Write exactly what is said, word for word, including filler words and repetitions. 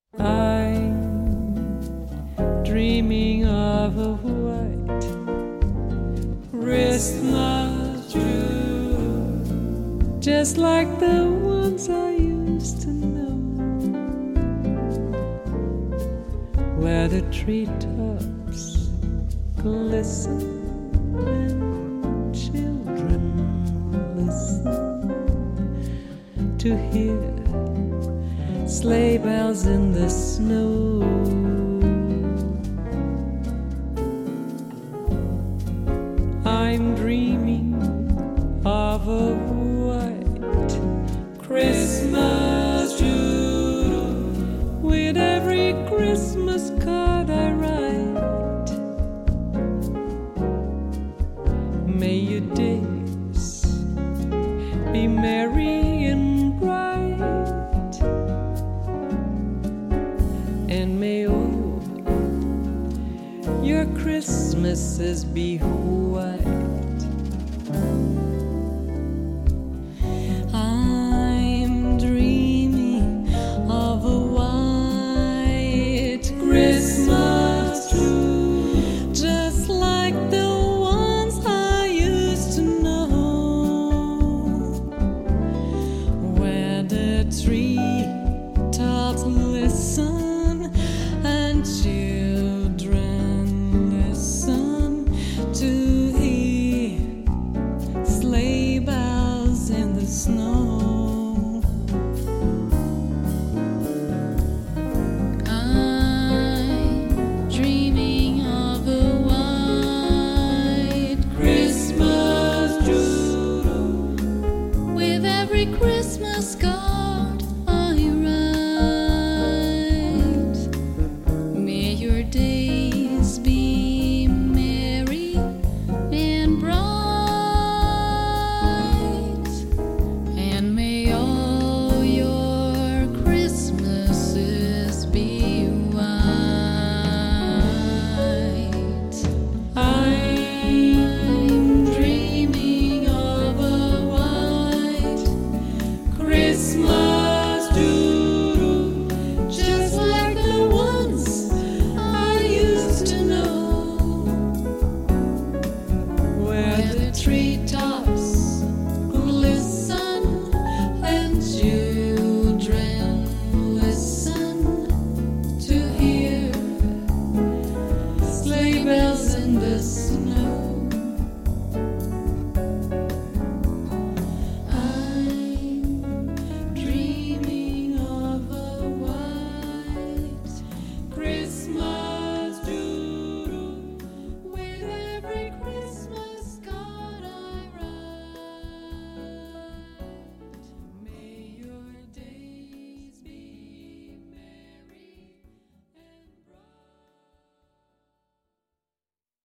I'm dreaming of a white Christmas tree, just like the ones I used to know, where the treetops glisten and children listen to hear sleigh bells in the snow. I'm dreaming of a white Christmas too, with every Christmas card I write. May your days be merry and bright, and may all your Christmases be white. I'm dreaming of a white Christmas tree, just like the ones I used to know, where the tree tops listen